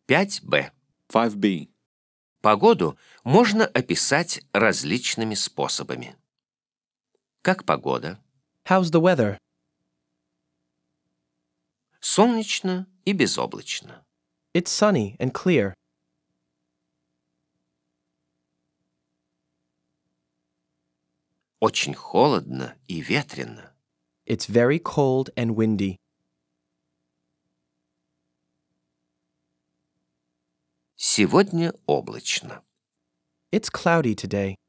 5b. 5b. Погоду можно описать различными способами. Как погода? How's the weather? Солнечно и безоблачно. It's sunny and clear. Очень холодно и ветрено. It's very cold and windy. Сегодня облачно. It's cloudy today.